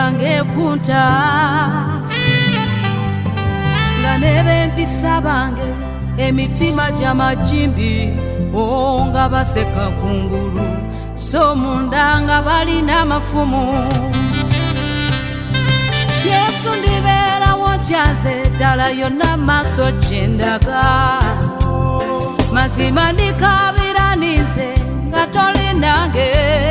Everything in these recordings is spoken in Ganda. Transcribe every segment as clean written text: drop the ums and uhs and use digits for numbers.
gange kunta nga nebempisa bange emitima gy'amajimbi nga baseka kungulu so munda nga balina amafumu. Yesu ndibeerawo kyanze ddala yonna maaso gyendaga mazima ndikabiranize nga toli nange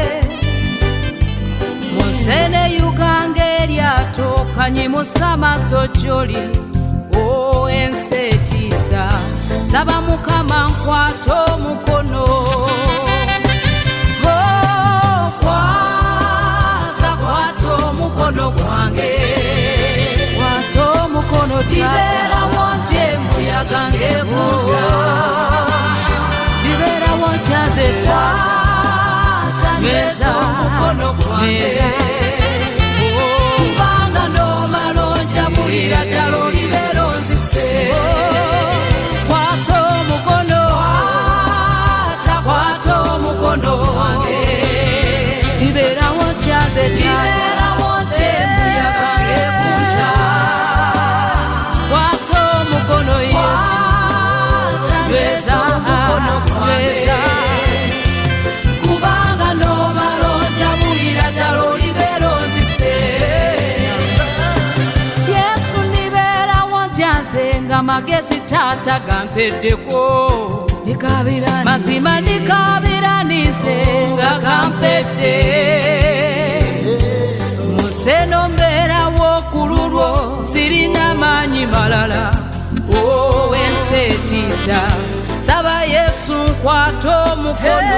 munsene yugange eryato kanyimusa amaaso gy'oli ensi etiisa saba Mukama nkwata omukono kwata omukono gwange kwata omukono ndibeerawo nti embuyaga ng'ekuta ndibeerawo nkyaze nyweza omukono gwange kubanga n'omala onjabulira ddala olibeera onzise kwata omukono gwange ndibeerawo nkyaze ndibeerawo nti embuyaga ng'ekuta kwata omukono Yesu nyweza omukono gwange kubanga n'omala onjabulira ddala olibeera onzise Yesu ndibeerawo nkyaze nga magezi taata gampeddeko mazima ndikabiranize nga gampedde museno mbeerawo ku lulwo sirina maanyi malala ensi etiisa saba Yesu nkwata omukono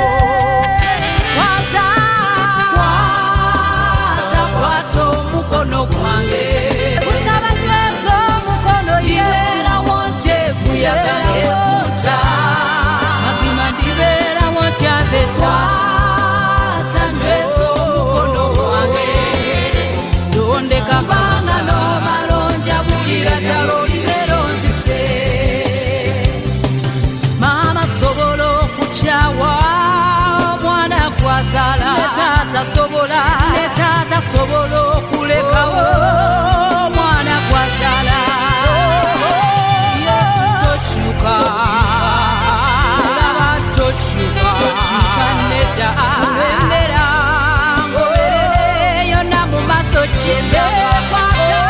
kwata omukono gwange kusaba nyweza omukono ndibeerawo nti embuyaga ng'ekuta mazima ndibeerawo nkyaze taata nyweza omukono gwange tondeka banga n'omala onjabulira ddala olibeera onzise maama sobola okukyawa omwana gwazaala ne taata sobola okulekawo omwana gwazaala Yesu tokyuka tokyuka nedda olw'emmera ngoberereyo na mu maaso kyembekwata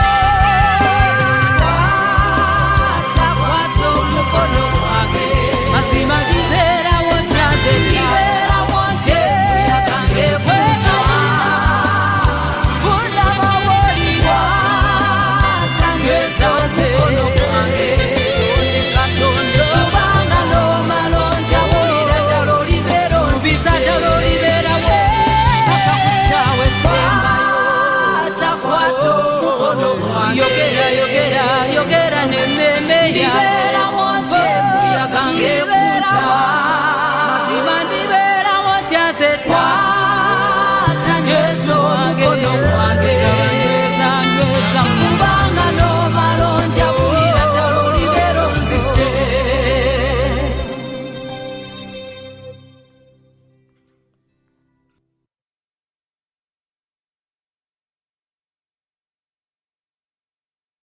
omukono gwange mazima ndibeerawo nkyaze ndibeerawo nti embuyaga ng'ekuta bundabawulira nyweza omukono gwange Katonda kubanga n'omala onjabulira ddala olibeera onzise ddala olibeerawo paka ku ssaawa esembayo kwata omukono gwange yogera n'emmeeme yange